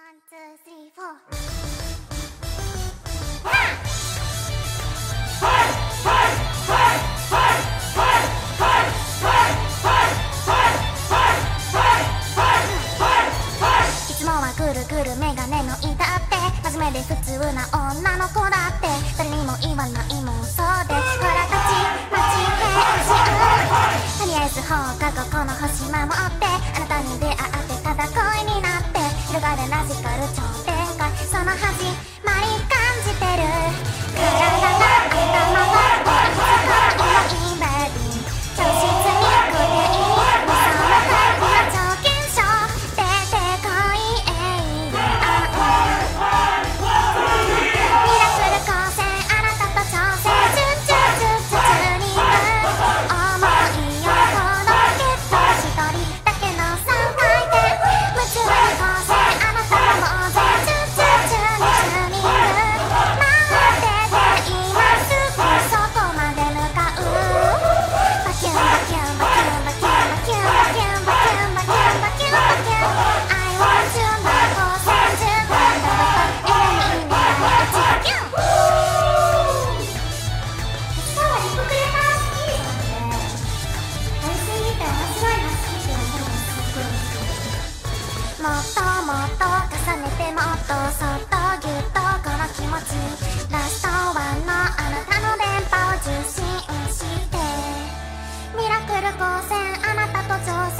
つもはぐるぐるメガネのいだって真面目で普通な女の子だって誰にも言わないもんそうでほらたちまち変身とりあえず放課後この星守ってあなたに出会ってただ恋になって広がるラジカル超でかいその始まり感じてる体が頭がいつから今インベリン教室に固定に無双の回の超現象出てこいエイリアンミラクル光線あなたと調整チュンチュンチュンチュンチューニング思いを届けと一人だけの3回転夢中に光線あなたももう全チュンチュンチューニング待ってて今すぐそこまで向かうバキュンバキュンバキュンバキュンバキュンバキュンバキュンバキュンバキュンバキュン I want you な光線順番だばかエネミーにない1バキュンそうはリコクレーター好きなんで配信見て面白いな好きっていうのがすごいもっともっと重ねてもっとそっとぎゅっとこの気持ちラストワンのあなたの電波を受信してミラクル光線あなたと調整